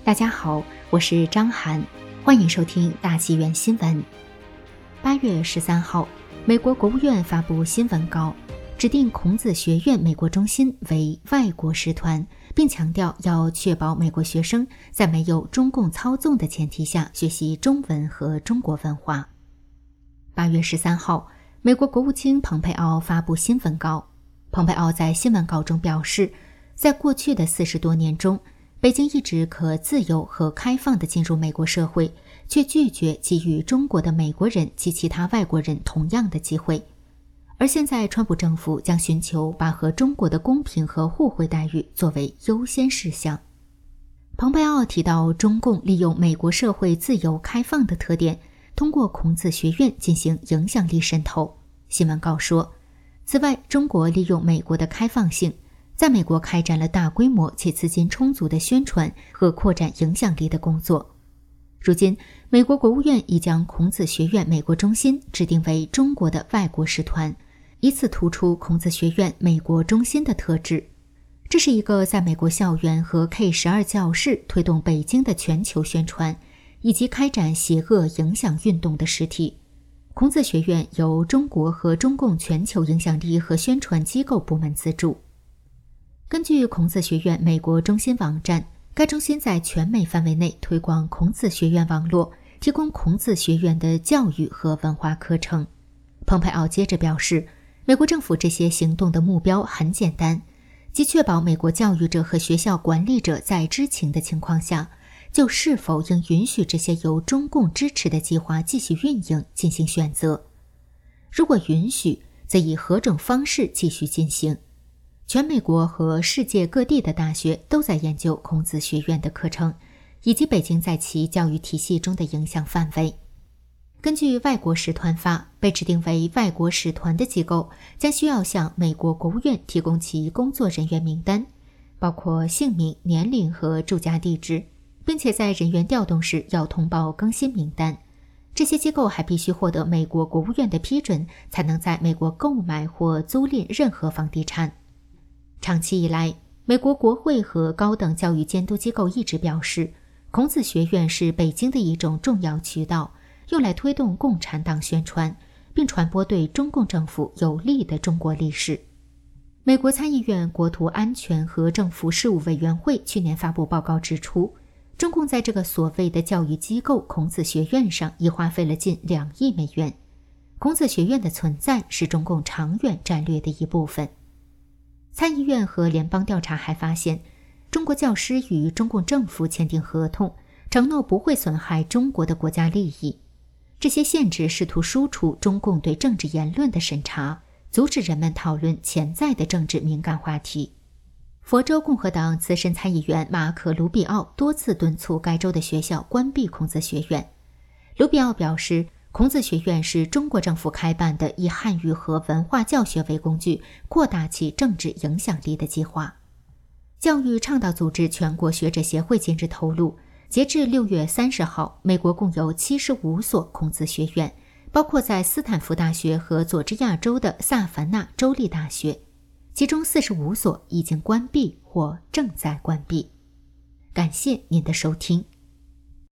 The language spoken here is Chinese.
大家好，我是张涵，欢迎收听大纪元新闻。8月13号，美国国务院发布新闻稿，指定孔子学院美国中心为外国使团，并强调要确保美国学生在没有中共操纵的前提下学习中文和中国文化。8月13号，美国国务卿蓬佩奥发布新闻稿。蓬佩奥在新闻稿中表示，在过去的40多年中，北京一直可自由和开放地进入美国社会，却拒绝给予中国的美国人及其他外国人同样的机会。而现在川普政府将寻求把和中国的公平和互惠待遇作为优先事项。蓬佩奥提到，中共利用美国社会自由开放的特点，通过孔子学院进行影响力渗透。新闻稿说，此外，中国利用美国的开放性，在美国开展了大规模且资金充足的宣传和扩展影响力的工作。如今，美国国务院已将孔子学院美国中心指定为中国的外国使团，以此突出孔子学院美国中心的特质。这是一个在美国校园和 K12 教室推动北京的全球宣传，以及开展邪恶影响运动的实体。孔子学院由中国和中共全球影响力和宣传机构部门资助。根据孔子学院美国中心网站，该中心在全美范围内推广孔子学院网络，提供孔子学院的教育和文化课程。蓬佩奥接着表示，美国政府这些行动的目标很简单，即确保美国教育者和学校管理者在知情的情况下，就是否应允许这些由中共支持的计划继续运营进行选择。如果允许，则以何种方式继续进行。全美国和世界各地的大学都在研究孔子学院的课程，以及北京在其教育体系中的影响范围。根据外国使团法，被指定为外国使团的机构将需要向美国国务院提供其工作人员名单，包括姓名、年龄和住家地址，并且在人员调动时要通报更新名单。这些机构还必须获得美国国务院的批准，才能在美国购买或租赁任何房地产。长期以来，美国国会和高等教育监督机构一直表示，孔子学院是北京的一种重要渠道，用来推动共产党宣传，并传播对中共政府有利的中国历史。美国参议院国土安全和政府事务委员会去年发布报告指出，中共在这个所谓的教育机构孔子学院上已花费了近2亿美元。孔子学院的存在是中共长远战略的一部分。参议院和联邦调查还发现，中国教师与中共政府签订合同，承诺不会损害中国的国家利益。这些限制试图输出中共对政治言论的审查，阻止人们讨论潜在的政治敏感话题。佛州共和党资深参议员马可·卢比奥多次敦促该州的学校关闭孔子学院。卢比奥表示，孔子学院是中国政府开办的以汉语和文化教学为工具，扩大其政治影响力的计划。教育倡导组织全国学者协会近日透露，截至6月30号，美国共有75所孔子学院，包括在斯坦福大学和佐治亚州的萨凡纳州立大学，其中45所已经关闭或正在关闭。感谢您的收听。